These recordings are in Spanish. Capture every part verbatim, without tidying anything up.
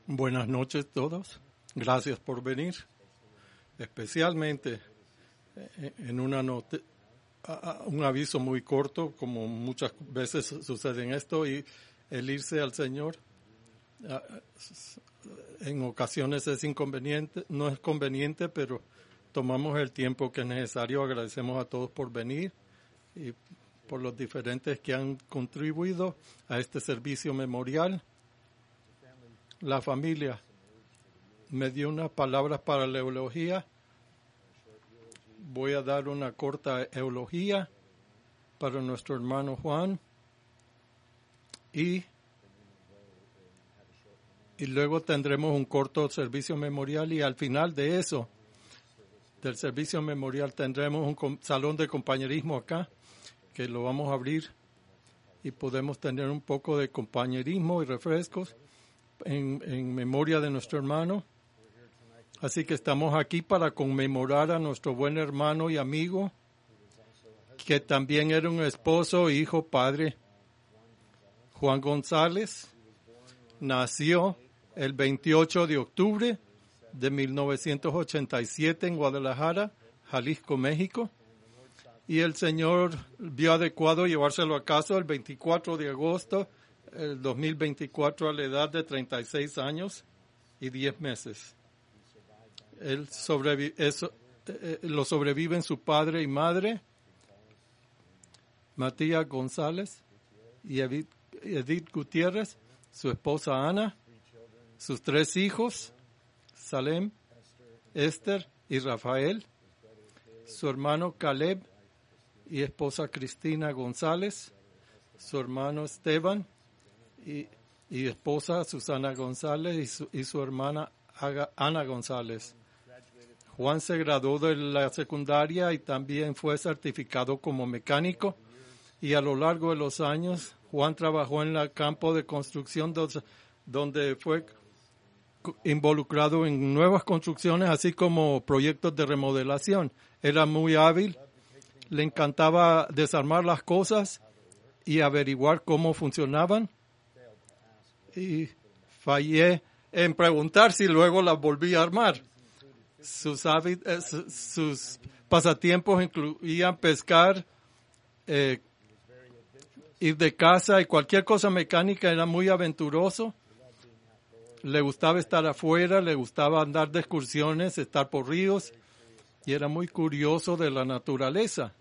Buenas noches todos. Gracias por venir. Especialmente en una note, un aviso muy corto, como muchas veces sucede en esto, y el irse al Señor en ocasiones es inconveniente, no es conveniente, pero tomamos el tiempo que es necesario. Agradecemos a todos por venir y por los diferentes que han contribuido a este servicio memorial. La familia me dio unas palabras para la eulogía. Voy a dar una corta eulogía para nuestro hermano Juan y, y luego tendremos un corto servicio memorial, y al final de eso, del servicio memorial, tendremos un salón de compañerismo acá que lo vamos a abrir y podemos tener un poco de compañerismo y refrescos En, en memoria de nuestro hermano. Así que estamos aquí para conmemorar a nuestro buen hermano y amigo, que también era un esposo, hijo, padre. Juan González nació el veintiocho de octubre de mil novecientos ochenta y siete en Guadalajara, Jalisco, México. Y el Señor vio adecuado llevárselo a casa el veinticuatro de agosto el dos mil veinticuatro, a la edad de treinta y seis años y diez meses. Él sobrevi- eso, eh, lo sobreviven su padre y madre, Matías González y Edith, Edith Gutiérrez, su esposa Ana, sus tres hijos, Salem, Esther y Rafael, su hermano Caleb y esposa Cristina González, su hermano Esteban Y, y esposa Susana González y su, y su hermana Aga, Ana González. Juan se graduó de la secundaria y también fue certificado como mecánico, y a lo largo de los años Juan trabajó en el campo de construcción donde, donde fue involucrado en nuevas construcciones así como proyectos de remodelación. Era muy hábil, le encantaba desarmar las cosas y averiguar cómo funcionaban. Y fallé en preguntar si luego las volví a armar. Sus, hábit, eh, sus pasatiempos incluían pescar, eh, ir de caza y cualquier cosa mecánica. Era muy aventuroso. Le gustaba estar afuera, le gustaba andar de excursiones, estar por ríos, y era muy curioso de la naturaleza.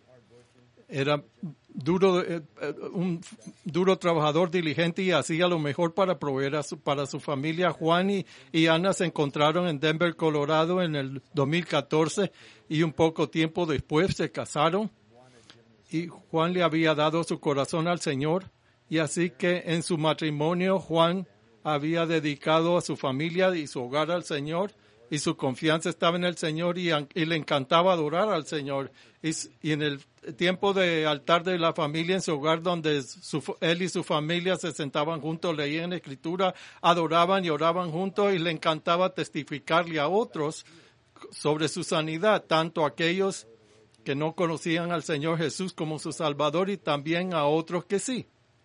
Era duro, eh, un duro trabajador, diligente, y hacía lo mejor para proveer a su, para su familia. Juan y, y Ana se encontraron en Denver, Colorado en el dos mil catorce, y un poco tiempo después se casaron. Y Juan le había dado su corazón al Señor, y así que en su matrimonio Juan había dedicado a su familia y su hogar al Señor, y su confianza estaba en el Señor, y, y le encantaba adorar al Señor. Y, y en el tiempo de altar de la familia en su hogar, donde su, él y su familia se sentaban juntos, leían Escritura, adoraban y oraban juntos, y le encantaba testificarle a otros sobre su sanidad, tanto a aquellos que no conocían al Señor Jesús como su Salvador, y también a otros que sí.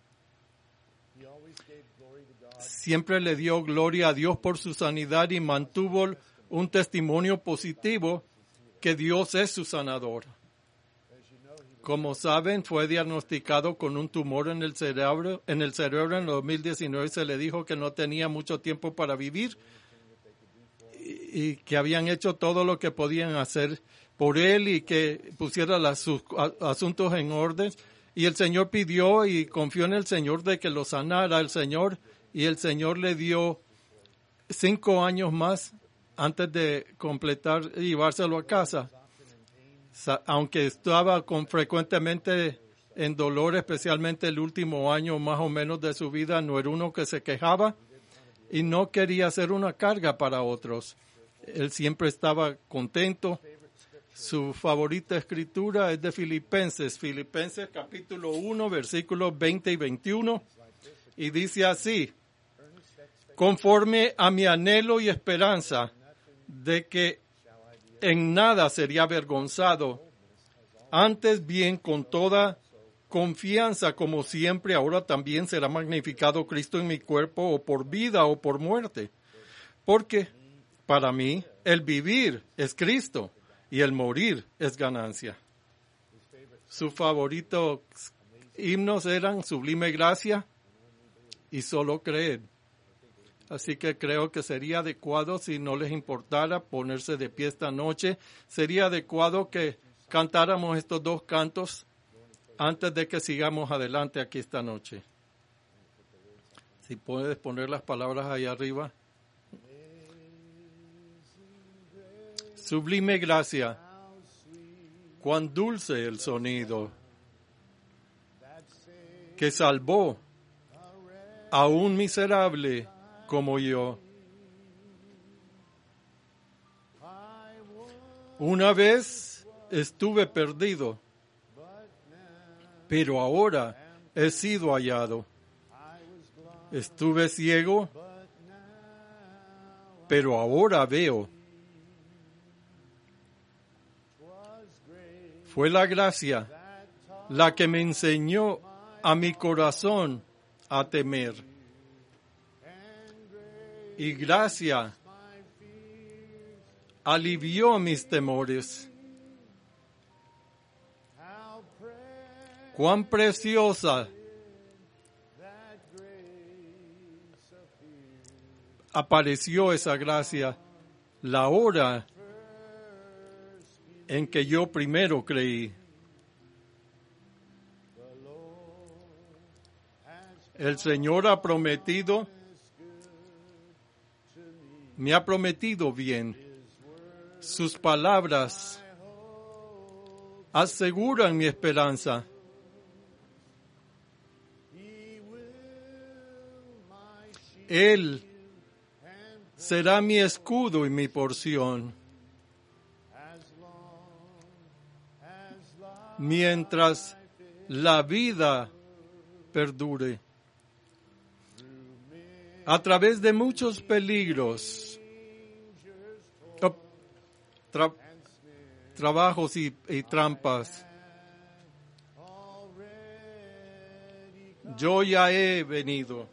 Siempre le dio gloria a Dios por su sanidad y mantuvo un testimonio positivo que Dios es su sanador. Como saben, fue diagnosticado con un tumor en el cerebro. En el cerebro en dos mil diecinueve se le dijo que no tenía mucho tiempo para vivir, y, y que habían hecho todo lo que podían hacer por él y que pusiera las, sus asuntos en orden. Y el Señor pidió y confió en el Señor de que lo sanara el Señor, y el Señor le dio cinco años más antes de completar y llevárselo a casa. Aunque estaba con frecuentemente en dolor, especialmente el último año más o menos de su vida, no era uno que se quejaba y no quería ser una carga para otros. Él siempre estaba contento. Su favorita escritura es de Filipenses, Filipenses capítulo uno, versículos veinte y veintiuno, y dice así: conforme a mi anhelo y esperanza de que en nada sería avergonzado, antes bien con toda confianza, como siempre, ahora también será magnificado Cristo en mi cuerpo, o por vida o por muerte. Porque para mí el vivir es Cristo y el morir es ganancia. Sus favoritos himnos eran Sublime Gracia y Solo Creed. Así que creo que sería adecuado, si no les importara ponerse de pie esta noche, sería adecuado que cantáramos estos dos cantos antes de que sigamos adelante aquí esta noche. Si puedes poner las palabras ahí arriba. Sublime gracia, cuán dulce el sonido que salvó a un miserable como yo. Una vez estuve perdido, pero ahora he sido hallado. Estuve ciego, pero ahora veo. Fue la gracia la que me enseñó a mi corazón a temer. Y gracia alivió mis temores. Cuán preciosa apareció esa gracia la hora en que yo primero creí. El Señor ha prometido, me ha prometido bien. Sus palabras aseguran mi esperanza. Él será mi escudo y mi porción. Mientras la vida perdure. A través de muchos peligros, tra- trabajos y, y trampas, yo ya he venido.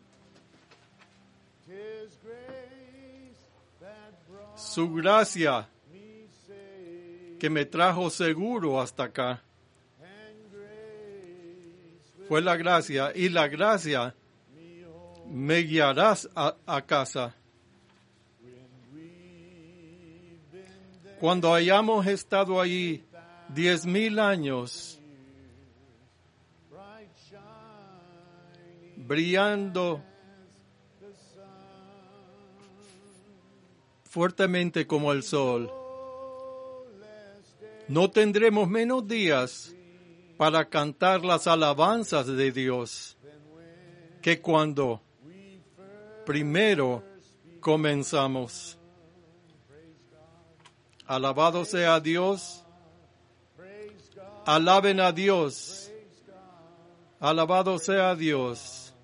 Su gracia que me trajo seguro hasta acá. Fue la gracia, y la gracia me guiarás a, a casa. Cuando hayamos estado allí diez mil años, brillando fuertemente como el sol, no tendremos menos días para cantar las alabanzas de Dios que cuando primero comenzamos. Alabado sea Dios. Alaben a Dios. Alabado sea Dios.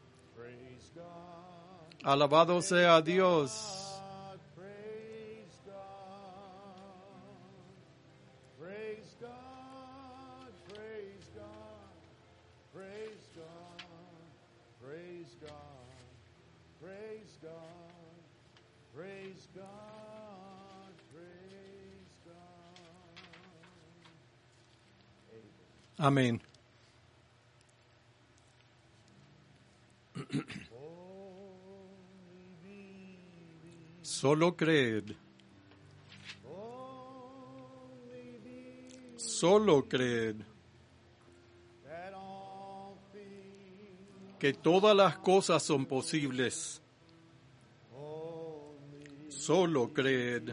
Alabado sea Dios. Amén. Solo creed. Solo creed que todas las cosas son posibles. Solo creed.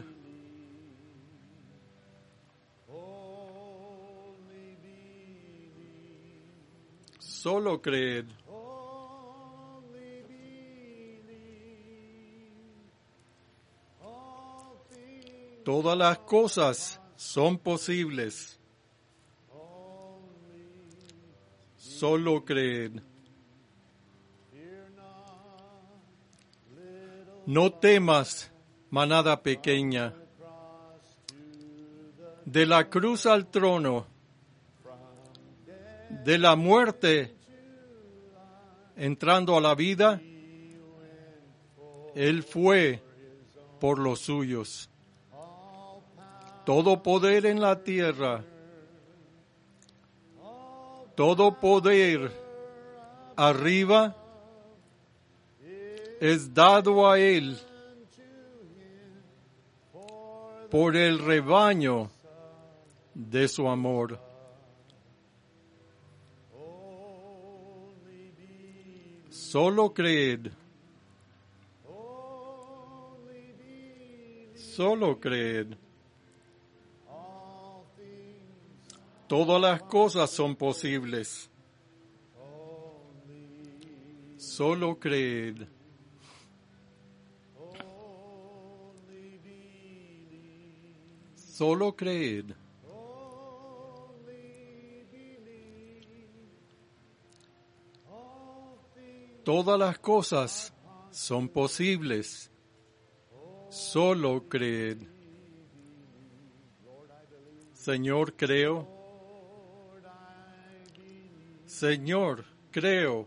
Solo creed. Todas las cosas son posibles. Solo creed. No temas, manada pequeña. De la cruz al trono, de la muerte, entrando a la vida, Él fue por los suyos. Todo poder en la tierra, todo poder arriba es dado a Él por el rebaño de su amor. Solo creed. Solo creed. Todas las cosas son posibles. Solo creed. Solo creed. Todas las cosas son posibles. Solo creed. Señor, creo. Señor, creo.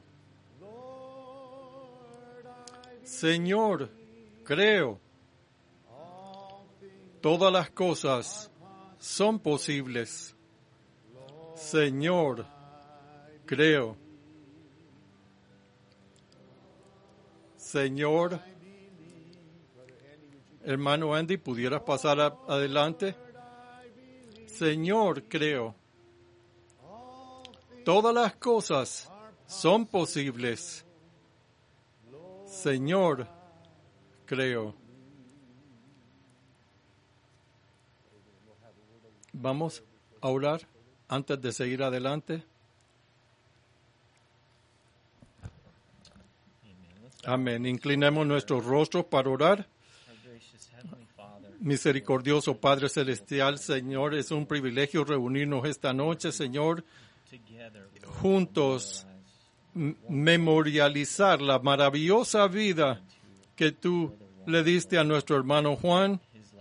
Señor, creo. Todas las cosas son posibles. Señor, creo. Señor, hermano Andy, ¿pudieras pasar a, adelante? Señor, creo. Todas las cosas son posibles. Señor, creo. Vamos a orar antes de seguir adelante. Amén. Inclinemos nuestros rostros para orar. Misericordioso Padre Celestial, Señor, es un privilegio reunirnos esta noche, Señor, juntos, m- memorializar la maravillosa vida que tú le diste a nuestro hermano Juan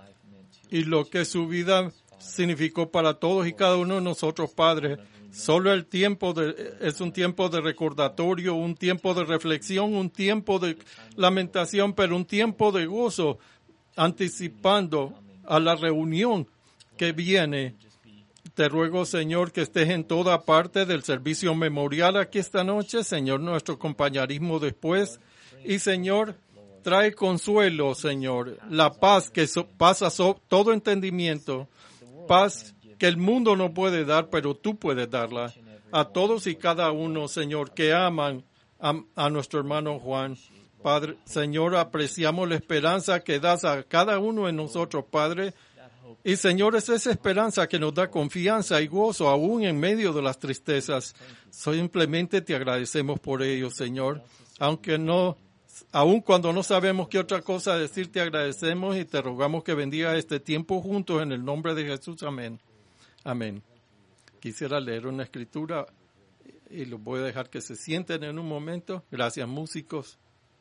y lo que su vida significó para todos y cada uno de nosotros, Padre. Solo el tiempo de, es un tiempo de recordatorio, un tiempo de reflexión, un tiempo de lamentación, pero un tiempo de gozo, anticipando a la reunión que viene. Te ruego, Señor, que estés en toda parte del servicio memorial aquí esta noche, Señor, nuestro compañerismo después. Y, Señor, trae consuelo, Señor, la paz que so, pasa so, todo entendimiento, paz que el mundo no puede dar, pero tú puedes darla a todos y cada uno, Señor, que aman a, a nuestro hermano Juan. Padre, Señor, apreciamos la esperanza que das a cada uno de nosotros, Padre. Y, Señor, es esa esperanza que nos da confianza y gozo aún en medio de las tristezas. Simplemente te agradecemos por ello, Señor. Aunque no, aun cuando no sabemos qué otra cosa decir, te agradecemos y te rogamos que bendiga este tiempo juntos en el nombre de Jesús. Amén. Amén. Quisiera leer una escritura y los voy a dejar que se sienten en un momento. Gracias, músicos.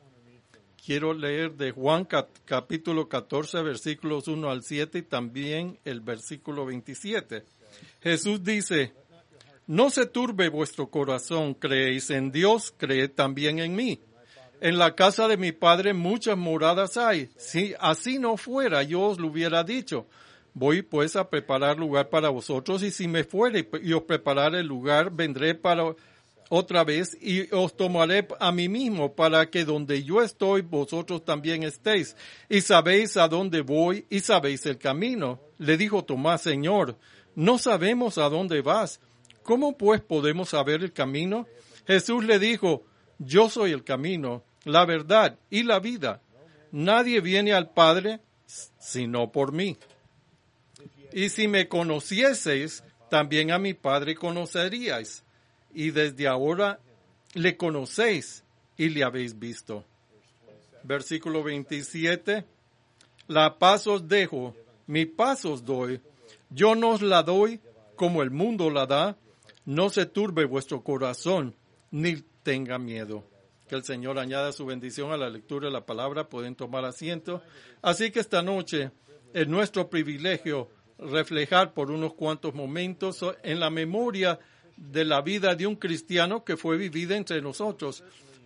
Quiero leer de Juan capítulo catorce, versículos uno al siete y también el versículo veintisiete. Jesús dice, no se turbe vuestro corazón, creéis en Dios, creed también en mí. En la casa de mi Padre muchas moradas hay. Si así no fuera, yo os lo hubiera dicho. Voy pues a preparar lugar para vosotros, y si me fuere y os prepararé el lugar, vendré para otra vez y os tomaré a mí mismo, para que donde yo estoy, vosotros también estéis. Y sabéis a dónde voy y sabéis el camino. Le dijo Tomás, Señor, no sabemos a dónde vas. ¿Cómo pues podemos saber el camino? Jesús le dijo, yo soy el camino, la verdad y la vida. Nadie viene al Padre sino por mí. Y si me conocieseis, también a mi Padre conoceríais. Y desde ahora le conocéis y le habéis visto. Versículo veintisiete. La paz os dejo, mi paz os doy. Yo no os la doy como el mundo la da. No se turbe vuestro corazón, ni tenga miedo. Que el Señor añada su bendición a la lectura de la palabra. Pueden tomar asiento. Así que esta noche es nuestro privilegio reflejar por unos cuantos momentos en la memoria de la vida de un cristiano que fue vivida entre nosotros.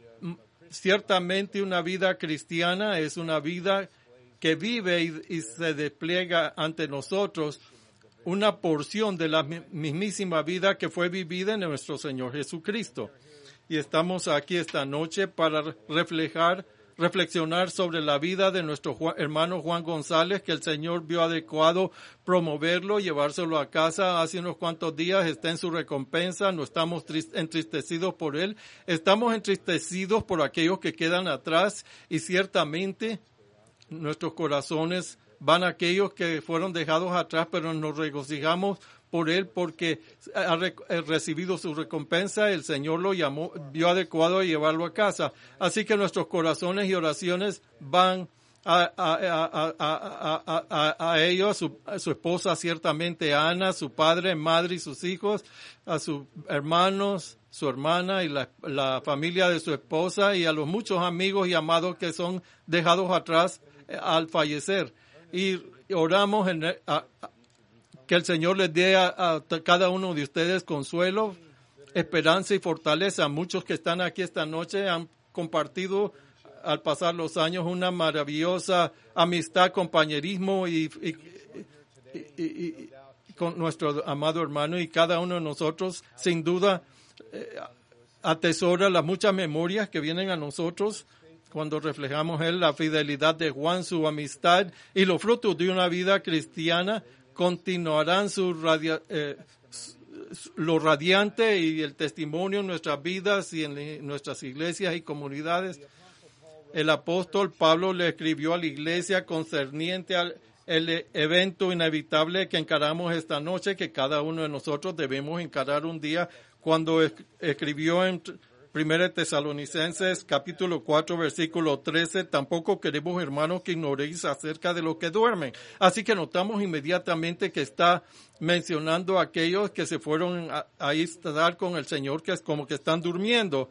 Ciertamente una vida cristiana es una vida que vive y, y se despliega ante nosotros una porción de la mismísima vida que fue vivida en nuestro Señor Jesucristo. Y estamos aquí esta noche para reflejar, reflexionar sobre la vida de nuestro Juan, hermano Juan González, que el Señor vio adecuado promoverlo, llevárselo a casa hace unos cuantos días. Está en su recompensa, no estamos entristecidos por él, estamos entristecidos por aquellos que quedan atrás, y ciertamente nuestros corazones van a aquellos que fueron dejados atrás, pero nos regocijamos por él porque ha recibido su recompensa. El Señor lo llamó, vio adecuado llevarlo a casa. Así que nuestros corazones y oraciones van a, a, a, a, a, a, a ellos, a su, a su esposa, ciertamente a Ana, su padre, madre y sus hijos, a sus hermanos, su hermana y la, la familia de su esposa, y a los muchos amigos y amados que son dejados atrás al fallecer. Y oramos en, a, a, que el Señor les dé a, a cada uno de ustedes consuelo, esperanza y fortaleza. Muchos que están aquí esta noche han compartido al pasar los años una maravillosa amistad, compañerismo y, y, y, y, y con nuestro amado hermano, y cada uno de nosotros sin duda eh, atesora las muchas memorias que vienen a nosotros cuando reflejamos él, la fidelidad de Juan, su amistad y los frutos de una vida cristiana continuarán su radia, eh, lo radiante y el testimonio en nuestras vidas y en nuestras iglesias y comunidades. El apóstol Pablo le escribió a la iglesia concerniente al el evento inevitable que encaramos esta noche, que cada uno de nosotros debemos encarar un día, cuando escribió en Primera Tesalonicenses capítulo cuatro versículo trece, tampoco queremos, hermanos, que ignoréis acerca de los que duermen. Así que notamos inmediatamente que está mencionando a aquellos que se fueron a, a estar con el Señor, que es como que están durmiendo.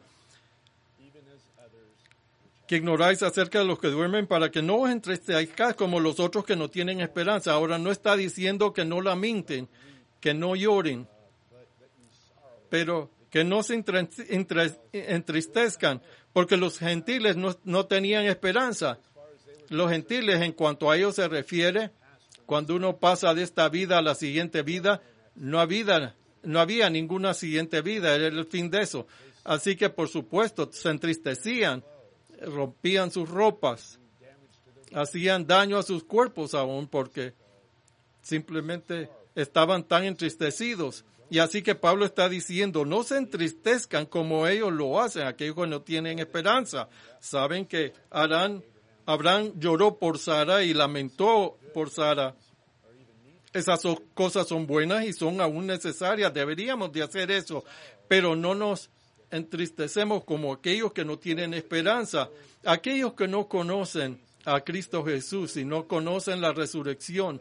Que ignoráis acerca de los que duermen, para que no os entristezcáis como los otros que no tienen esperanza. Ahora no está diciendo que no lamenten, que no lloren, pero que no se entristezcan, porque los gentiles no, no tenían esperanza. Los gentiles, en cuanto a ellos se refiere, cuando uno pasa de esta vida a la siguiente vida, no había, no había ninguna siguiente vida, era el fin de eso. Así que, por supuesto, se entristecían, rompían sus ropas, hacían daño a sus cuerpos aún, porque simplemente estaban tan entristecidos. Y así que Pablo está diciendo, no se entristezcan como ellos lo hacen, aquellos que no tienen esperanza. Saben que Abraham, Abraham lloró por Sara y lamentó por Sara. Esas cosas son buenas y son aún necesarias, deberíamos de hacer eso, pero no nos entristecemos como aquellos que no tienen esperanza, aquellos que no conocen a Cristo Jesús y no conocen la resurrección.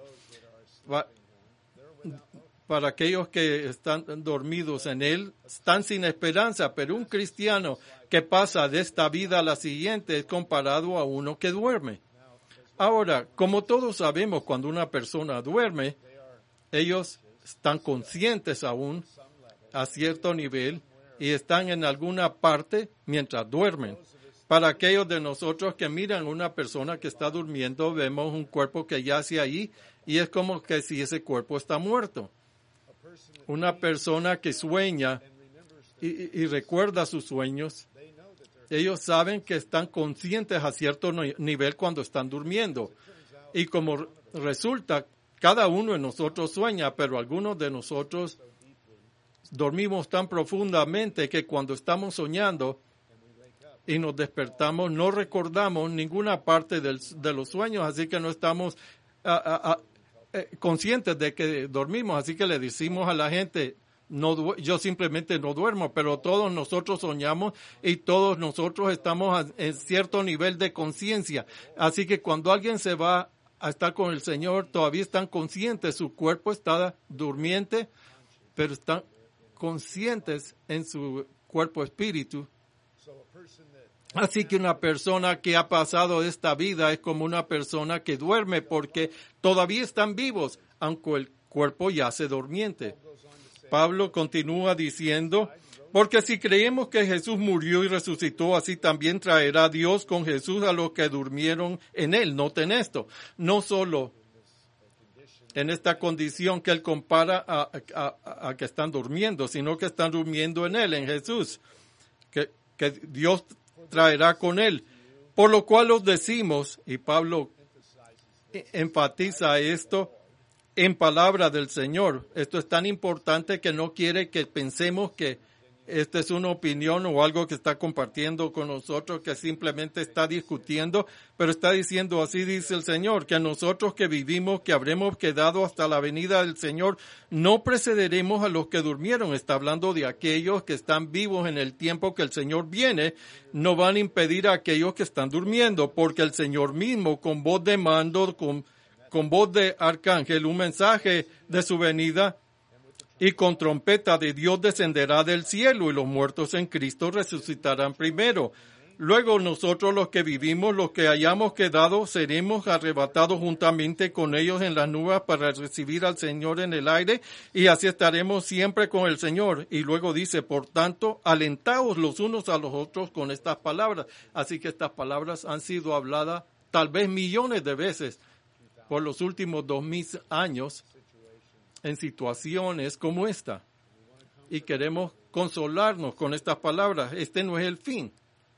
Para aquellos que están dormidos en Él, están sin esperanza, pero un cristiano que pasa de esta vida a la siguiente es comparado a uno que duerme. Ahora, como todos sabemos, cuando una persona duerme, ellos están conscientes aún a cierto nivel y están en alguna parte mientras duermen. Para aquellos de nosotros que miran a una persona que está durmiendo, vemos un cuerpo que yace ahí y es como que si ese cuerpo está muerto. Una persona que sueña y, y, y recuerda sus sueños, ellos saben que están conscientes a cierto nivel cuando están durmiendo. Y como resulta, cada uno de nosotros sueña, pero algunos de nosotros dormimos tan profundamente que cuando estamos soñando y nos despertamos, no recordamos ninguna parte del, de los sueños, así que no estamos a, a, a, eh, conscientes de que dormimos. Así que le decimos a la gente, no, yo simplemente no duermo, pero todos nosotros soñamos y todos nosotros estamos a, en cierto nivel de conciencia. Así que cuando alguien se va a estar con el Señor, todavía están conscientes, su cuerpo está durmiente, pero están conscientes en su cuerpo espíritu. Así que una persona que ha pasado esta vida es como una persona que duerme porque todavía están vivos, aunque el cuerpo ya se durmiente. Pablo continúa diciendo, porque si creemos que Jesús murió y resucitó, así también traerá Dios con Jesús a los que durmieron en él. Noten esto, no solo en esta condición que él compara a, a, a, a que están durmiendo, sino que están durmiendo en él, en Jesús, que, que Dios traerá con él. Por lo cual os decimos, y Pablo enfatiza esto en palabra del Señor. Esto es tan importante que no quiere que pensemos que esta es una opinión o algo que está compartiendo con nosotros, que simplemente está discutiendo, pero está diciendo, así dice el Señor, que nosotros que vivimos, que habremos quedado hasta la venida del Señor, no precederemos a los que durmieron. Está hablando de aquellos que están vivos en el tiempo que el Señor viene, no van a impedir a aquellos que están durmiendo, porque el Señor mismo, con voz de mando, con, con voz de arcángel, un mensaje de su venida, y con trompeta de Dios descenderá del cielo, y los muertos en Cristo resucitarán primero. Luego nosotros los que vivimos, los que hayamos quedado, seremos arrebatados juntamente con ellos en las nubes para recibir al Señor en el aire, y así estaremos siempre con el Señor. Y luego dice, por tanto, alentaos los unos a los otros con estas palabras. Así que estas palabras han sido habladas tal vez millones de veces por los últimos dos mil años, en situaciones como esta, y queremos consolarnos con estas palabras. Este no es el fin.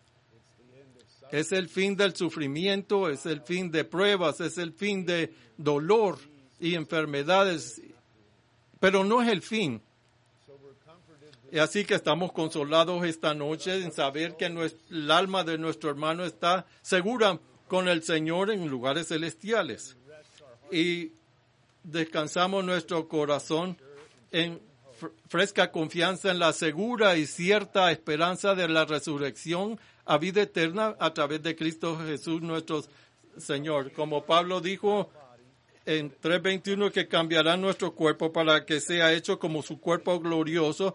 Es el fin del sufrimiento, es el fin de pruebas, es el fin de dolor y enfermedades, pero no es el fin. Y así que estamos consolados esta noche en saber que nuestro, el alma de nuestro hermano está segura con el Señor en lugares celestiales. Y descansamos nuestro corazón en fresca confianza en la segura y cierta esperanza de la resurrección a vida eterna a través de Cristo Jesús nuestro Señor. Como Pablo dijo en tres veintiuno, que cambiará nuestro cuerpo para que sea hecho como su cuerpo glorioso,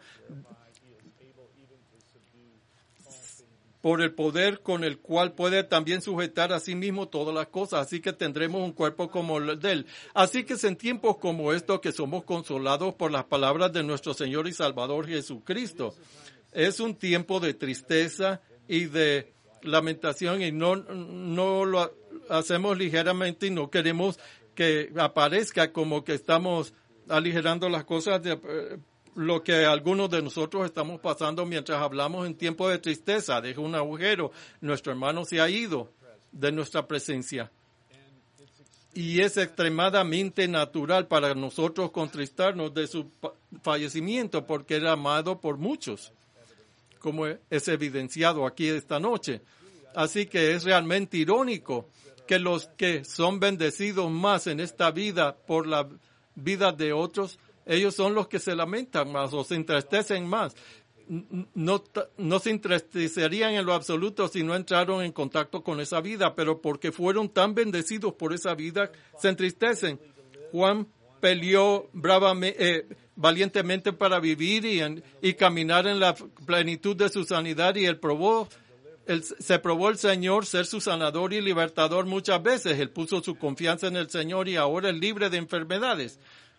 por el poder con el cual puede también sujetar a sí mismo todas las cosas. Así que tendremos un cuerpo como el de él. Así que es en tiempos como estos que somos consolados por las palabras de nuestro Señor y Salvador Jesucristo. Es un tiempo de tristeza y de lamentación, y no, no lo hacemos ligeramente, y no queremos que aparezca como que estamos aligerando las cosas de eh, lo que algunos de nosotros estamos pasando mientras hablamos en tiempo de tristeza. Deja un agujero. Nuestro hermano se ha ido de nuestra presencia. Y es extremadamente natural para nosotros contristarnos de su fallecimiento, porque era amado por muchos, como es evidenciado aquí esta noche. Así que es realmente irónico que los que son bendecidos más en esta vida por la vida de otros, ellos son los que se lamentan más o se entristecen más. No, no se entristecerían en lo absoluto si no entraron en contacto con esa vida, pero porque fueron tan bendecidos por esa vida, se entristecen. Juan peleó bravamente, eh, valientemente para vivir y, en, y caminar en la plenitud de su sanidad, y él probó, él, se probó el Señor ser su sanador y libertador muchas veces. Él puso su confianza en el Señor y ahora es libre de enfermedades.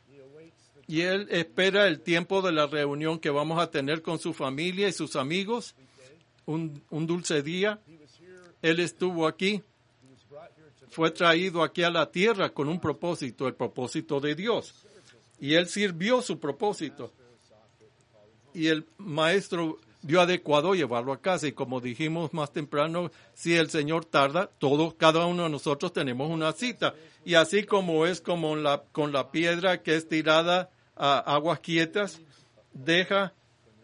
Y él espera el tiempo de la reunión que vamos a tener con su familia y sus amigos, un, un dulce día. Él estuvo aquí, fue traído aquí a la tierra con un propósito, el propósito de Dios. Y él sirvió su propósito. Y el maestro vio adecuado llevarlo a casa. Y como dijimos más temprano, si el Señor tarda, todos, cada uno de nosotros tenemos una cita. Y así como es como la, con la piedra que es tirada a aguas quietas, deja,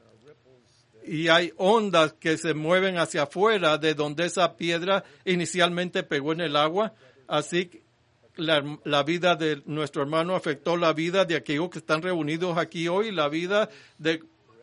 y hay ondas que se mueven hacia afuera de donde esa piedra inicialmente pegó en el agua. Así la, la vida de nuestro hermano afectó la vida de aquellos que están reunidos aquí hoy, la vida de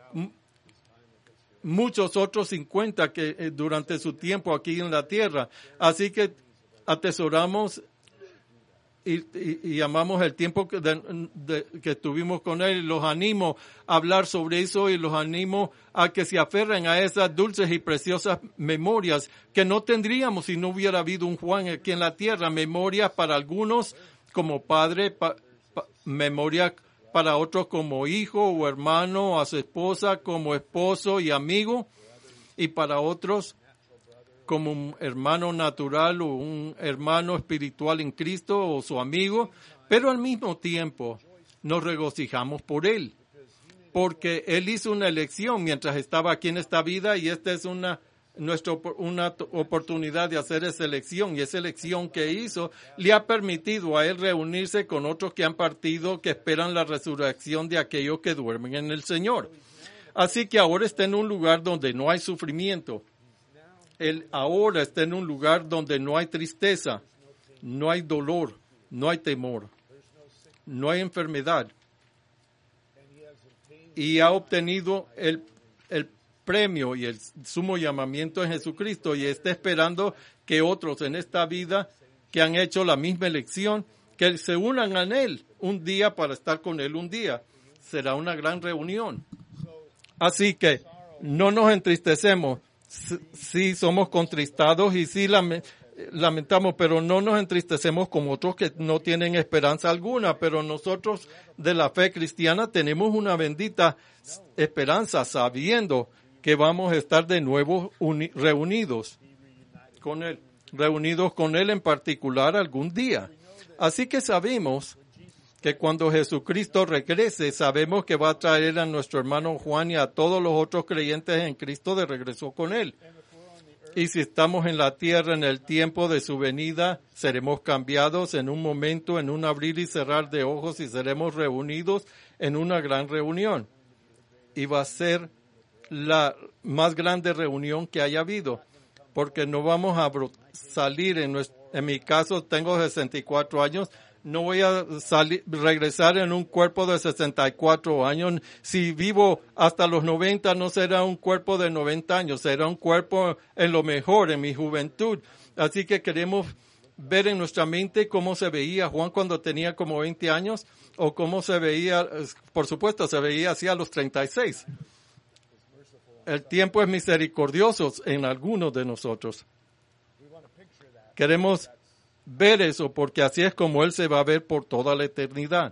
muchos otros cincuenta que eh, durante su tiempo aquí en la tierra. Así que atesoramos y, y, y amamos el tiempo que, de, de, que estuvimos con él. Los animo a hablar sobre eso y los animo a que se aferren a esas dulces y preciosas memorias que no tendríamos si no hubiera habido un Juan aquí en la tierra. Memorias para algunos como padre, pa, pa, memorias para otros como hijo o hermano, a su esposa como esposo y amigo, y para otros como un hermano natural o un hermano espiritual en Cristo o su amigo, pero al mismo tiempo nos regocijamos por Él, porque Él hizo una elección mientras estaba aquí en esta vida y esta es una, nuestra, una oportunidad de hacer esa elección, y esa elección que hizo le ha permitido a Él reunirse con otros que han partido, que esperan la resurrección de aquellos que duermen en el Señor. Así que ahora está en un lugar donde no hay sufrimiento. Él ahora está en un lugar donde no hay tristeza, no hay dolor, no hay temor, no hay enfermedad. Y ha obtenido el, el premio y el sumo llamamiento en Jesucristo y está esperando que otros en esta vida que han hecho la misma elección, que se unan a Él un día para estar con Él un día. Será una gran reunión. Así que no nos entristecemos. Sí somos contristados y sí lamentamos, pero no nos entristecemos como otros que no tienen esperanza alguna. Pero nosotros de la fe cristiana tenemos una bendita esperanza, sabiendo que vamos a estar de nuevo uni- reunidos con Él, reunidos con Él en particular algún día. Así que sabemos que cuando Jesucristo regrese, sabemos que va a traer a nuestro hermano Juan y a todos los otros creyentes en Cristo de regreso con Él. Y si estamos en la tierra en el tiempo de su venida, seremos cambiados en un momento, en un abrir y cerrar de ojos, y seremos reunidos en una gran reunión. Y va a ser la más grande reunión que haya habido, porque no vamos a salir, en, nuestro, en mi caso tengo sesenta y cuatro años, no voy a salir, regresar en un cuerpo de sesenta y cuatro años. Si vivo hasta los noventa, no será un cuerpo de noventa años, será un cuerpo en lo mejor, en mi juventud. Así que queremos ver en nuestra mente cómo se veía Juan cuando tenía como veinte años, o cómo se veía, por supuesto, se veía así a los treinta y seis. El tiempo es misericordioso en algunos de nosotros. Queremos ver eso, porque así es como Él se va a ver por toda la eternidad.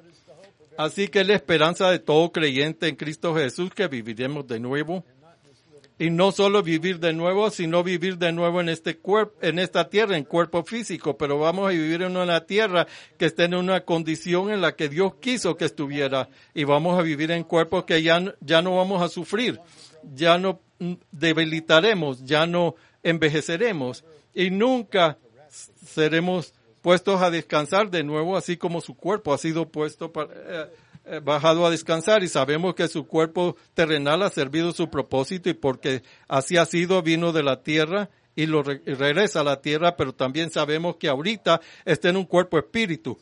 Así que es la esperanza de todo creyente en Cristo Jesús que viviremos de nuevo. Y no solo vivir de nuevo, sino vivir de nuevo en este cuerpo, en esta tierra, en cuerpo físico. Pero vamos a vivir en una tierra que esté en una condición en la que Dios quiso que estuviera. Y vamos a vivir en cuerpos que ya, ya no vamos a sufrir. Ya no debilitaremos, ya no envejeceremos. Y nunca seremos puestos a descansar de nuevo, así como su cuerpo ha sido puesto para, eh, eh, bajado a descansar, y sabemos que su cuerpo terrenal ha servido su propósito, y porque así ha sido, vino de la tierra y lo re- regresa a la tierra, pero también sabemos que ahorita está en un cuerpo espíritu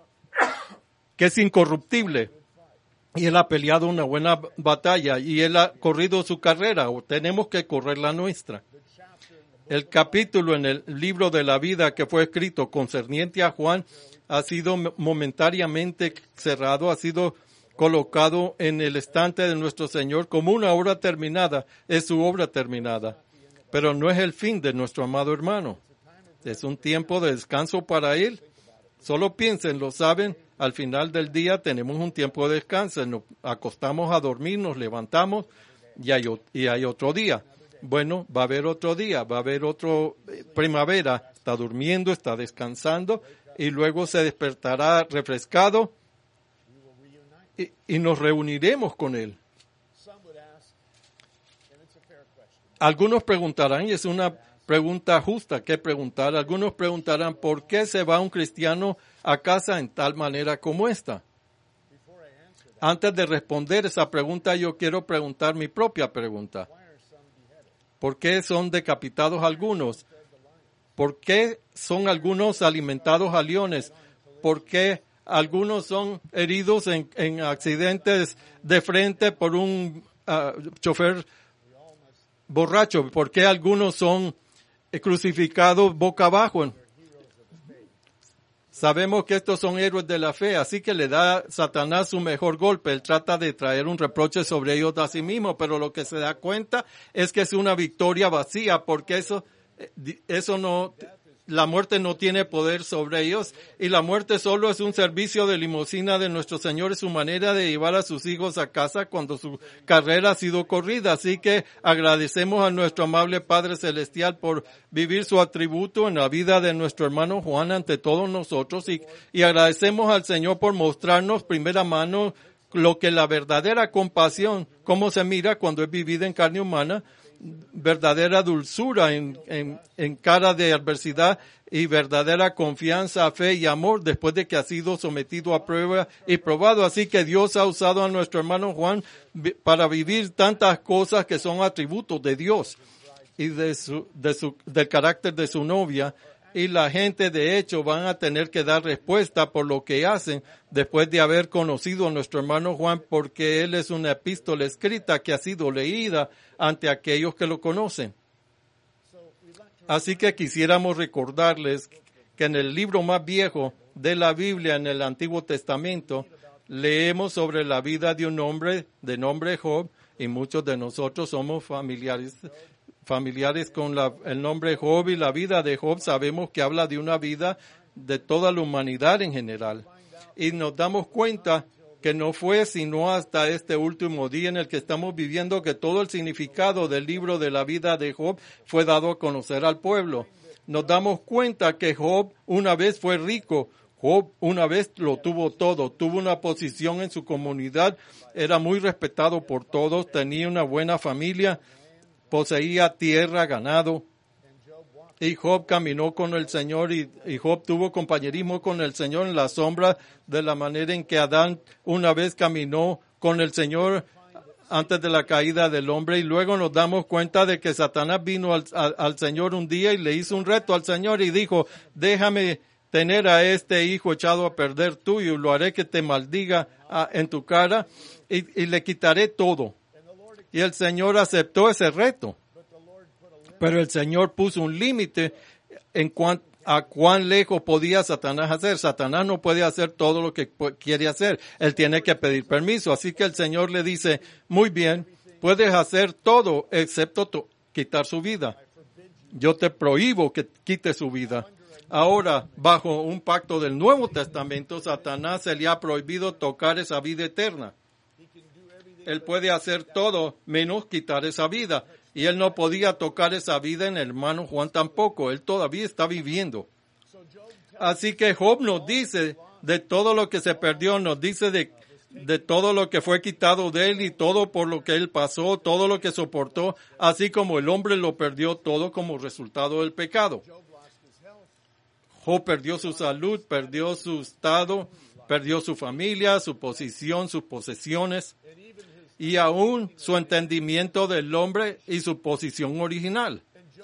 que es incorruptible, y Él ha peleado una buena batalla y Él ha corrido su carrera, o tenemos que correr la nuestra. El capítulo en el libro de la vida que fue escrito concerniente a Juan ha sido momentáneamente cerrado, ha sido colocado en el estante de nuestro Señor como una obra terminada. Es su obra terminada, pero no es el fin de nuestro amado hermano. Es un tiempo de descanso para Él. Solo piensen, lo saben, al final del día tenemos un tiempo de descanso. Nos acostamos a dormir, nos levantamos y hay, y hay otro día. Bueno, va a haber otro día, va a haber otro eh, primavera, está durmiendo, está descansando, y luego se despertará refrescado y, y nos reuniremos con Él. Algunos preguntarán, y es una pregunta justa que preguntar, algunos preguntarán, ¿por qué se va un cristiano a casa en tal manera como esta? Antes de responder esa pregunta, yo quiero preguntar mi propia pregunta. ¿Por qué son decapitados algunos? ¿Por qué son algunos alimentados a leones? ¿Por qué algunos son heridos en, en accidentes de frente por un uh, chofer borracho? ¿Por qué algunos son crucificados boca abajo? Sabemos que estos son héroes de la fe, así que le da a Satanás su mejor golpe. Él trata de traer un reproche sobre ellos a sí mismo, pero lo que se da cuenta es que es una victoria vacía, porque eso, eso no, la muerte no tiene poder sobre ellos, y la muerte solo es un servicio de limusina de nuestro Señor, es su manera de llevar a sus hijos a casa cuando su carrera ha sido corrida. Así que agradecemos a nuestro amable Padre Celestial por vivir su atributo en la vida de nuestro hermano Juan ante todos nosotros, y, y agradecemos al Señor por mostrarnos primera mano lo que la verdadera compasión, cómo se mira cuando es vivida en carne humana, verdadera dulzura en, en, en cara de adversidad y verdadera confianza, fe y amor después de que ha sido sometido a prueba y probado. Así que Dios ha usado a nuestro hermano Juan para vivir tantas cosas que son atributos de Dios y de su, de su, del carácter de su novia. Y la gente, de hecho, van a tener que dar respuesta por lo que hacen después de haber conocido a nuestro hermano Juan, porque él es una epístola escrita que ha sido leída ante aquellos que lo conocen. Así que quisiéramos recordarles que en el libro más viejo de la Biblia, en el Antiguo Testamento, leemos sobre la vida de un hombre de nombre Job, y muchos de nosotros somos familiares familiares con la, el nombre Job y la vida de Job. Sabemos que habla de una vida de toda la humanidad en general. Y nos damos cuenta que no fue sino hasta este último día en el que estamos viviendo que todo el significado del libro de la vida de Job fue dado a conocer al pueblo. Nos damos cuenta que Job una vez fue rico. Job una vez lo tuvo todo, tuvo una posición en su comunidad, era muy respetado por todos, tenía una buena familia, poseía tierra, ganado, y Job caminó con el Señor, y, y Job tuvo compañerismo con el Señor en la sombra de la manera en que Adán una vez caminó con el Señor antes de la caída del hombre. Y luego nos damos cuenta de que Satanás vino al, al, al Señor un día y le hizo un reto al Señor y dijo: déjame tener a este hijo echado a perder tuyo, y lo haré que te maldiga a, en tu cara, y, y le quitaré todo. Y el Señor aceptó ese reto. Pero el Señor puso un límite en cuanto a cuán lejos podía Satanás hacer. Satanás no puede hacer todo lo que quiere hacer. Él tiene que pedir permiso. Así que el Señor le dice: muy bien, puedes hacer todo excepto to- quitar su vida. Yo te prohíbo que quite su vida. Ahora, bajo un pacto del Nuevo Testamento, Satanás se le ha prohibido tocar esa vida eterna. Él puede hacer todo menos quitar esa vida. Y él no podía tocar esa vida en el hermano Juan tampoco. Él todavía está viviendo. Así que Job nos dice de todo lo que se perdió, nos dice de, de todo lo que fue quitado de él y todo por lo que él pasó, todo lo que soportó, así como el hombre lo perdió todo como resultado del pecado. Job perdió su salud, perdió su estado, perdió su familia, su posición, sus posesiones, y aún su entendimiento del hombre y su posición original.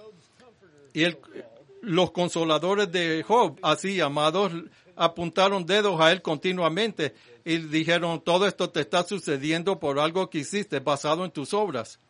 Y el, los consoladores de Job, así llamados, apuntaron dedos a él continuamente y dijeron: todo esto te está sucediendo por algo que hiciste basado en tus obras.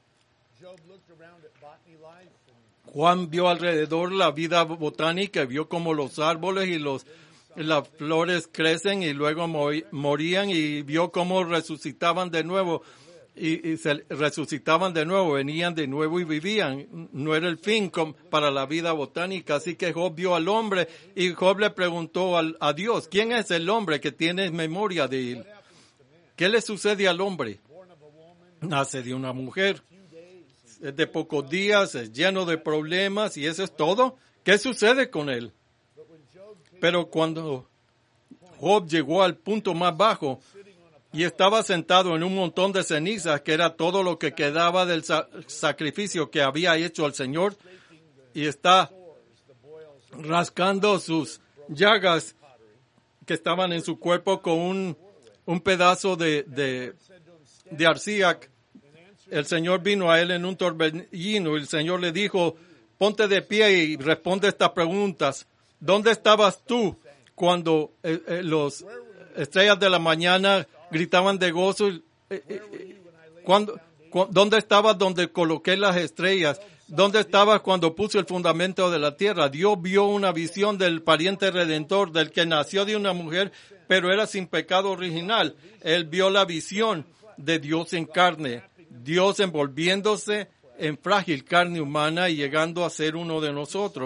Juan vio alrededor la vida botánica, vio cómo los árboles y los las flores crecen y luego morían, y vio cómo resucitaban de nuevo. Y, y se resucitaban de nuevo, venían de nuevo y vivían. No era el fin com, para la vida botánica. Así que Job vio al hombre y Job le preguntó al, a Dios: ¿quién es el hombre que tiene memoria de él? ¿Qué le sucede al hombre? Nace de una mujer, es de pocos días, es lleno de problemas, y eso es todo. ¿Qué sucede con él? Pero cuando Job llegó al punto más bajo y estaba sentado en un montón de cenizas, que era todo lo que quedaba del sa- sacrificio que había hecho al Señor, y está rascando sus llagas que estaban en su cuerpo con un, un pedazo de, de, de arcilla. El Señor vino a él en un torbellino, y el Señor le dijo: ponte de pie y responde estas preguntas. ¿Dónde estabas tú cuando eh, eh, los estrellas de la mañana gritaban de gozo? Eh, eh, cuando, cu- ¿Dónde estabas donde coloqué las estrellas? ¿Dónde estabas cuando puse el fundamento de la tierra? Dios vio una visión del pariente redentor, del que nació de una mujer, pero era sin pecado original. Él vio la visión de Dios en carne, Dios envolviéndose en frágil carne humana y llegando a ser uno de nosotros.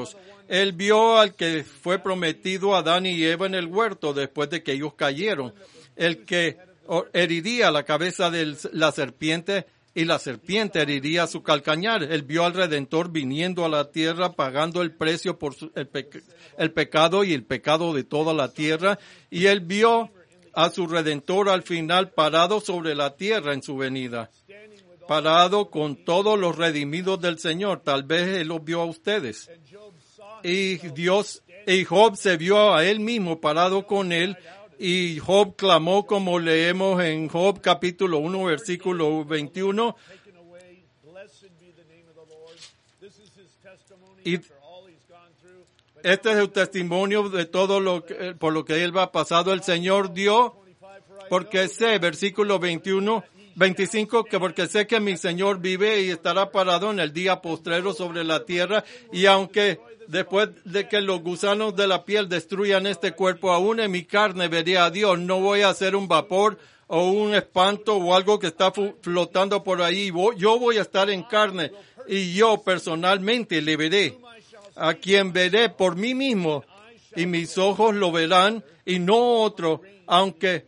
Él vio al que fue prometido a Adán y Eva en el huerto después de que ellos cayeron. El que heriría la cabeza de la serpiente y la serpiente heriría su calcañar. Él vio al Redentor viniendo a la tierra, pagando el precio por su, el, pe, el pecado y el pecado de toda la tierra. Y él vio a su Redentor al final parado sobre la tierra en su venida, parado con todos los redimidos del Señor. Tal vez él los vio a ustedes. Y Dios, y Job se vio a él mismo parado con él. Y Job clamó, como leemos en Job capítulo uno, versículo veintiuno. Y este es el testimonio de todo lo que, por lo que él va pasado. El Señor dio, porque sé, versículo veintiuno, veinticinco, que porque sé que mi Señor vive y estará parado en el día postrero sobre la tierra, y aunque después de que los gusanos de la piel destruyan este cuerpo, aún en mi carne veré a Dios. No voy a ser un vapor o un espanto o algo que está flotando por ahí. Yo voy a estar en carne y yo personalmente le veré, a quien veré por mí mismo, y mis ojos lo verán y no otro, aunque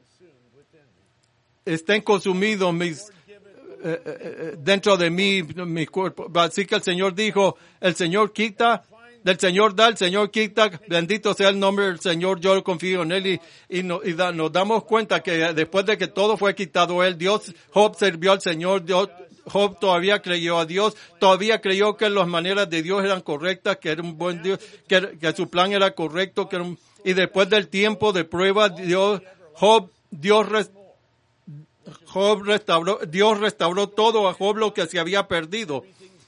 estén consumidos mis eh, eh, dentro de mí, mi cuerpo. Así que el Señor dijo, el Señor quita, del Señor da, el Señor quita, bendito sea el nombre del Señor, yo confío en Él, y, y, no, y da, nos damos cuenta que después de que todo fue quitado Él, Dios, Job sirvió al Señor, Dios, Job todavía creyó a Dios, todavía creyó que las maneras de Dios eran correctas, que era un buen Dios, que, que su plan era correcto, que era un, y después del tiempo de prueba, Dios, Job, Dios restauró, Job restauró, Dios restauró todo a Job lo que se había perdido.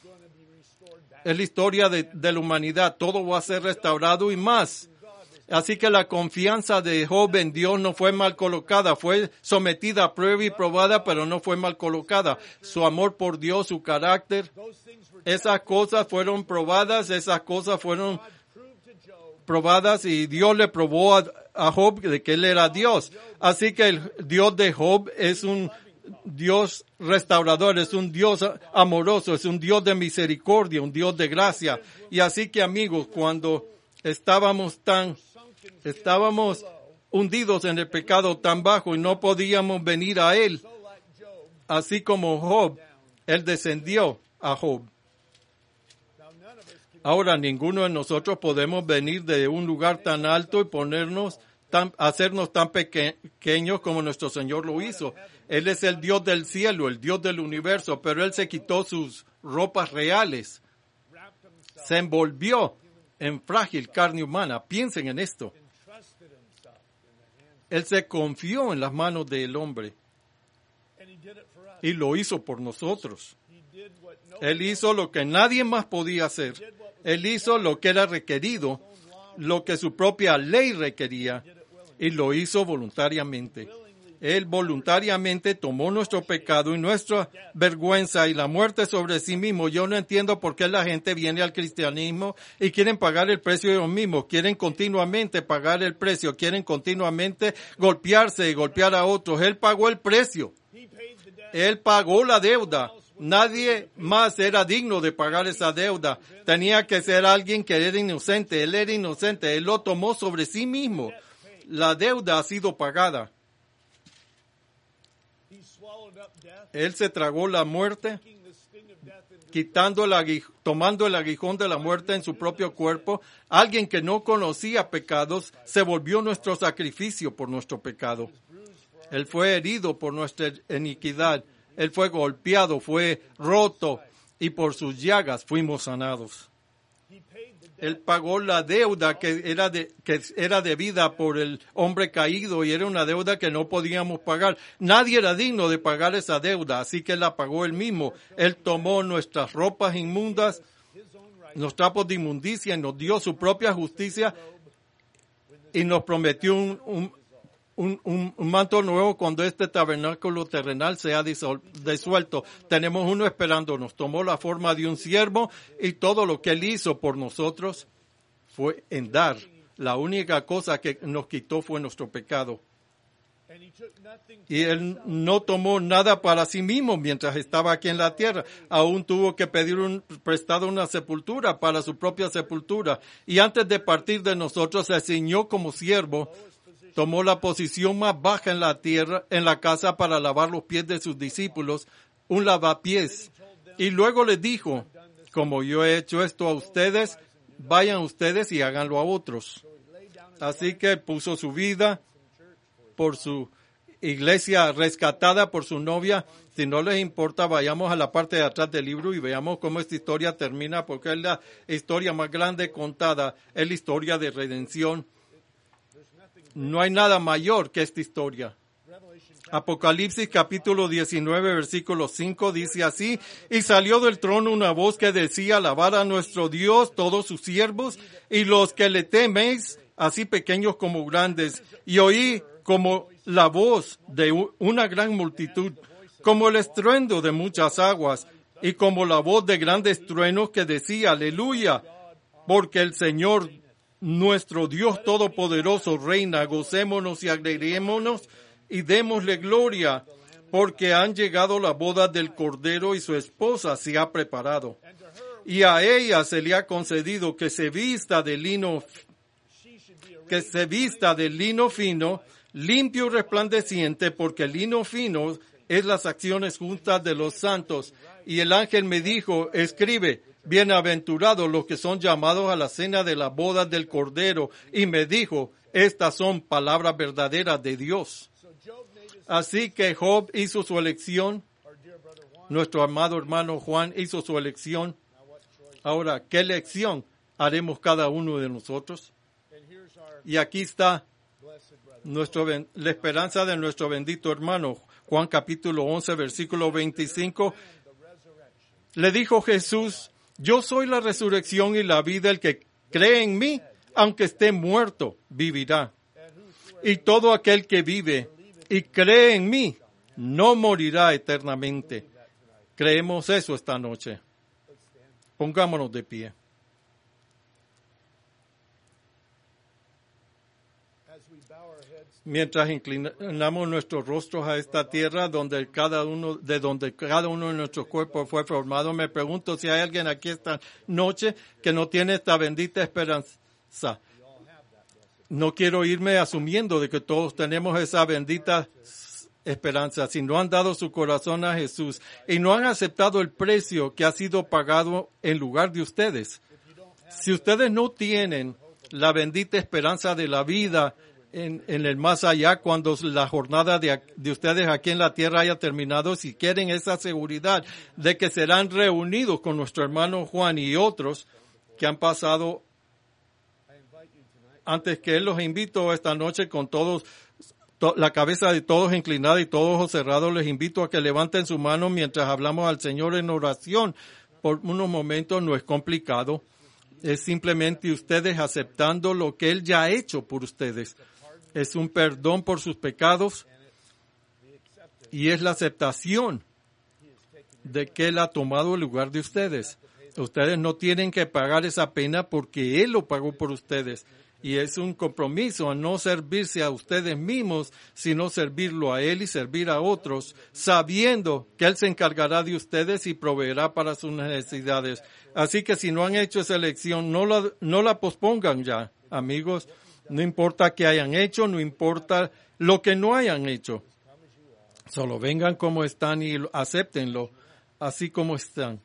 Es la historia de, de la humanidad. Todo va a ser restaurado y más. Así que la confianza de Job en Dios no fue mal colocada. Fue sometida a prueba y probada, pero no fue mal colocada. Su amor por Dios, su carácter, esas cosas fueron probadas, esas cosas fueron probadas y Dios le probó a, a Job de que él era Dios. Así que el Dios de Job es un Dios restaurador, es un Dios amoroso, es un Dios de misericordia, un Dios de gracia. Y así que, amigos, cuando estábamos tan, estábamos hundidos en el pecado tan bajo y no podíamos venir a Él, así como Job, Él descendió a Job. Ahora, ninguno de nosotros podemos venir de un lugar tan alto y ponernos tan, hacernos tan peque- pequeños como nuestro Señor lo hizo. Él es el Dios del cielo, el Dios del universo, pero Él se quitó sus ropas reales. Se envolvió en frágil carne humana. Piensen en esto. Él se confió en las manos del hombre y lo hizo por nosotros. Él hizo lo que nadie más podía hacer. Él hizo lo que era requerido, lo que su propia ley requería, y lo hizo voluntariamente. Él voluntariamente tomó nuestro pecado y nuestra vergüenza y la muerte sobre sí mismo. Yo no entiendo por qué la gente viene al cristianismo y quieren pagar el precio de ellos mismos. Quieren continuamente pagar el precio. Quieren continuamente golpearse y golpear a otros. Él pagó el precio. Él pagó la deuda. Nadie más era digno de pagar esa deuda. Tenía que ser alguien que era inocente. Él era inocente. Él lo tomó sobre sí mismo. La deuda ha sido pagada. Él se tragó la muerte, quitando el aguij- tomando el aguijón de la muerte en su propio cuerpo. Alguien que no conocía pecados se volvió nuestro sacrificio por nuestro pecado. Él fue herido por nuestra iniquidad. Él fue golpeado, fue roto, y por sus llagas fuimos sanados. Él pagó la deuda que era, de, que era debida por el hombre caído, y era una deuda que no podíamos pagar. Nadie era digno de pagar esa deuda, así que la pagó él mismo. Él tomó nuestras ropas inmundas, los trapos de inmundicia, y nos dio su propia justicia y nos prometió un, un, un, un, un manto nuevo cuando este tabernáculo terrenal sea disol, disuelto. Tenemos uno esperándonos. Tomó la forma de un siervo y todo lo que él hizo por nosotros fue en dar. La única cosa que nos quitó fue nuestro pecado. Y él no tomó nada para sí mismo mientras estaba aquí en la tierra. Aún tuvo que pedir un, prestado una sepultura para su propia sepultura. Y antes de partir de nosotros se ciñó como siervo. Tomó la posición más baja en la tierra, en la casa para lavar los pies de sus discípulos, un lavapiés. Y luego les dijo, como yo he hecho esto a ustedes, vayan ustedes y háganlo a otros. Así que puso su vida por su iglesia, rescatada por su novia. Si no les importa, vayamos a la parte de atrás del libro y veamos cómo esta historia termina, porque es la historia más grande contada, es la historia de redención. No hay nada mayor que esta historia. Apocalipsis capítulo diecinueve, versículo cinco dice así: y salió del trono una voz que decía, alabad a nuestro Dios todos sus siervos y los que le teméis, así pequeños como grandes. Y oí como la voz de una gran multitud, como el estruendo de muchas aguas, y como la voz de grandes truenos que decía, aleluya, porque el Señor, nuestro Dios Todopoderoso, reina. Gocémonos y alegrémonos y démosle gloria, porque han llegado las bodas del Cordero y su esposa se ha preparado. Y a ella se le ha concedido que se vista de lino, que se vista de lino fino, limpio y resplandeciente, porque el lino fino es las acciones justas de los santos. Y el ángel me dijo, escribe, bienaventurados los que son llamados a la cena de las bodas del Cordero. Y me dijo, estas son palabras verdaderas de Dios. Así que Job hizo su elección. Nuestro amado hermano Juan hizo su elección. Ahora, ¿qué elección haremos cada uno de nosotros? Y aquí está nuestro, la esperanza de nuestro bendito hermano. Juan capítulo once, versículo veinticinco. Le dijo Jesús, yo soy la resurrección y la vida. El que cree en mí, aunque esté muerto, vivirá. Y todo aquel que vive y cree en mí, no morirá eternamente. Creemos eso esta noche. Pongámonos de pie. Mientras inclinamos nuestros rostros a esta tierra donde cada uno, de donde cada uno de nuestros cuerpos fue formado, me pregunto si hay alguien aquí esta noche que no tiene esta bendita esperanza. No quiero irme asumiendo de que todos tenemos esa bendita esperanza. Si no han dado su corazón a Jesús y no han aceptado el precio que ha sido pagado en lugar de ustedes, si ustedes no tienen la bendita esperanza de la vida En, en el más allá, cuando la jornada de, de ustedes aquí en la tierra haya terminado, si quieren esa seguridad de que serán reunidos con nuestro hermano Juan y otros que han pasado antes que él, los invito esta noche con todos, to, la cabeza de todos inclinada y todos ojos cerrados, les invito a que levanten su mano mientras hablamos al Señor en oración. Por unos momentos no es complicado, es simplemente ustedes aceptando lo que Él ya ha hecho por ustedes. Es un perdón por sus pecados y es la aceptación de que Él ha tomado el lugar de ustedes. Ustedes no tienen que pagar esa pena porque Él lo pagó por ustedes. Y es un compromiso a no servirse a ustedes mismos, sino servirlo a Él y servir a otros, sabiendo que Él se encargará de ustedes y proveerá para sus necesidades. Así que si no han hecho esa elección, no la, no la pospongan ya, amigos. No importa qué hayan hecho, no importa lo que no hayan hecho. Solo vengan como están y acéptenlo así como están.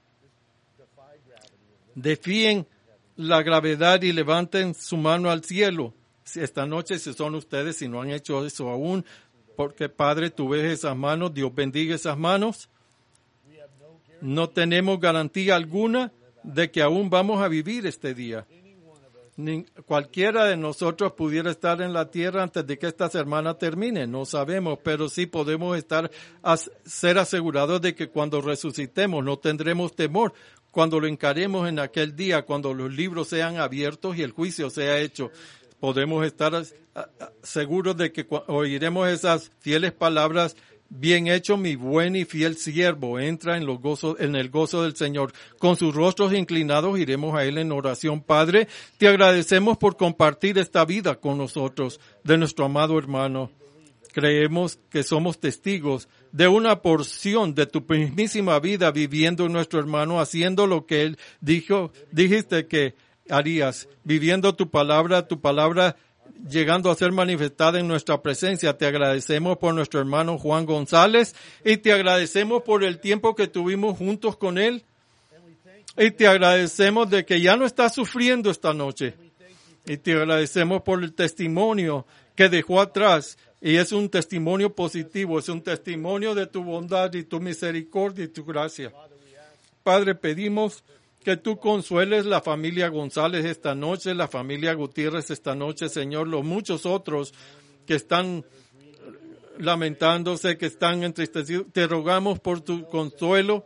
Defíen la gravedad y levanten su mano al cielo. Esta noche, si son ustedes, si no han hecho eso aún, porque Padre, tú ves esas manos, Dios bendiga esas manos. No tenemos garantía alguna de que aún vamos a vivir este día. Ni, cualquiera de nosotros pudiera estar en la tierra antes de que esta semana termine, no sabemos, pero sí podemos estar a ser asegurados de que cuando resucitemos no tendremos temor, cuando lo encaremos en aquel día, cuando los libros sean abiertos y el juicio sea hecho. Podemos estar seguros de que oiremos esas fieles palabras: bien hecho, mi buen y fiel siervo, entra en los gozos, en el gozo del Señor. Con sus rostros inclinados iremos a Él en oración. Padre, te agradecemos por compartir esta vida con nosotros, de nuestro amado hermano. Creemos que somos testigos de una porción de tu mismísima vida viviendo en nuestro hermano, haciendo lo que él dijo, dijiste que harías, viviendo tu palabra, tu palabra llegando a ser manifestada en nuestra presencia. Te agradecemos por nuestro hermano Juan González y te agradecemos por el tiempo que tuvimos juntos con él. Y te agradecemos de que ya no está sufriendo esta noche. Y te agradecemos por el testimonio que dejó atrás. Y es un testimonio positivo, es un testimonio de tu bondad y tu misericordia y tu gracia. Padre, pedimos que tú consueles la familia González esta noche, la familia Gutiérrez esta noche, Señor, los muchos otros que están lamentándose, que están entristecidos. Te rogamos por tu consuelo,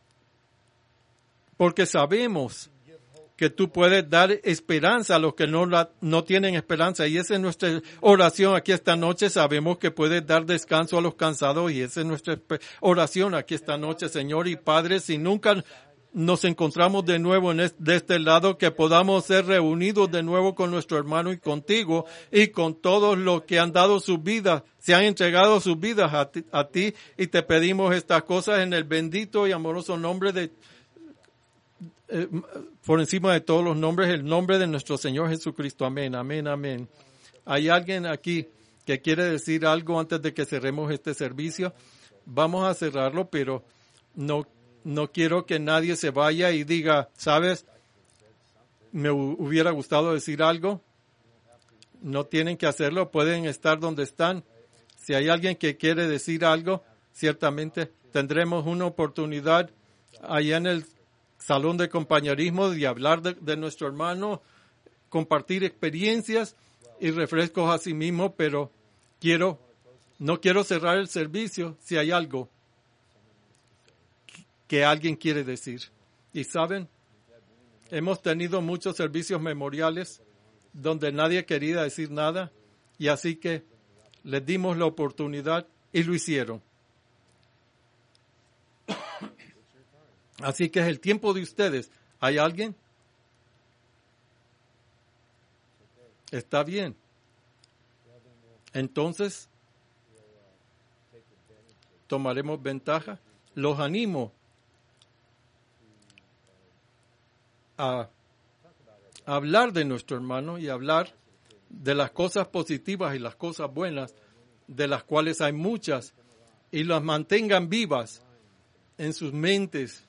porque sabemos que tú puedes dar esperanza a los que no, la, no tienen esperanza. Y esa es nuestra oración aquí esta noche. Sabemos que puedes dar descanso a los cansados y esa es nuestra oración aquí esta noche, Señor. Y Padre, si nunca nos encontramos de nuevo en este, de este lado, que podamos ser reunidos de nuevo con nuestro hermano y contigo y con todos los que han dado sus vidas, se han entregado sus vidas a ti, a ti y te pedimos estas cosas en el bendito y amoroso nombre de Eh, por encima de todos los nombres, el nombre de nuestro Señor Jesucristo. Amén, amén, amén. ¿Hay alguien aquí que quiere decir algo antes de que cerremos este servicio? Vamos a cerrarlo, pero no, no quiero que nadie se vaya y diga, ¿sabes? Me hubiera gustado decir algo. No tienen que hacerlo, pueden estar donde están. Si hay alguien que quiere decir algo, ciertamente tendremos una oportunidad allá en el salón de compañerismo de hablar de, de nuestro hermano, compartir experiencias y refrescos a sí mismo, pero quiero, no quiero cerrar el servicio si hay algo que alguien quiere decir. Y saben, hemos tenido muchos servicios memoriales donde nadie quería decir nada y así que les dimos la oportunidad y lo hicieron. Así que es el tiempo de ustedes. ¿Hay alguien? Está bien. Entonces, tomaremos ventaja. Los animo a hablar de nuestro hermano y hablar de las cosas positivas y las cosas buenas, de las cuales hay muchas, y las mantengan vivas en sus mentes.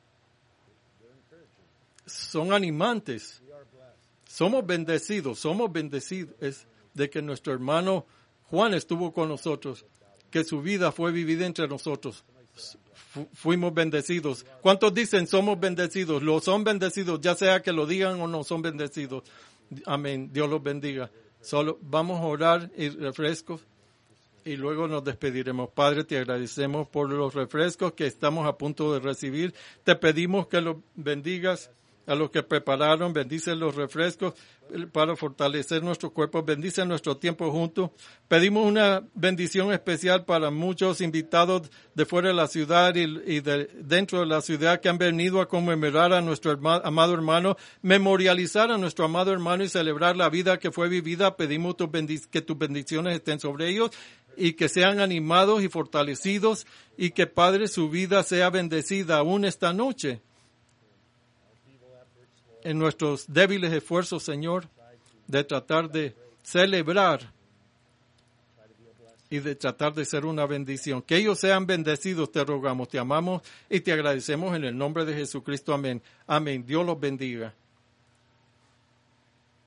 Son animantes. Somos bendecidos, somos bendecidos es de que nuestro hermano Juan estuvo con nosotros, que su vida fue vivida entre nosotros. Fu- fuimos bendecidos. ¿Cuántos dicen somos bendecidos? Los son bendecidos, ya sea que lo digan o no son bendecidos. Amén. Dios los bendiga. Solo vamos a orar y refrescos y luego nos despediremos. Padre, te agradecemos por los refrescos que estamos a punto de recibir. Te pedimos que los bendigas a los que prepararon, bendice los refrescos para fortalecer nuestro cuerpo, bendice nuestro tiempo juntos. Pedimos una bendición especial para muchos invitados de fuera de la ciudad y, y de dentro de la ciudad que han venido a conmemorar a nuestro herma, amado hermano, memorializar a nuestro amado hermano y celebrar la vida que fue vivida. Pedimos tus bendic- que tus bendiciones estén sobre ellos y que sean animados y fortalecidos y que, Padre, su vida sea bendecida aún esta noche. En nuestros débiles esfuerzos, Señor, de tratar de celebrar y de tratar de ser una bendición. Que ellos sean bendecidos, te rogamos, te amamos y te agradecemos en el nombre de Jesucristo. Amén. Amén. Dios los bendiga.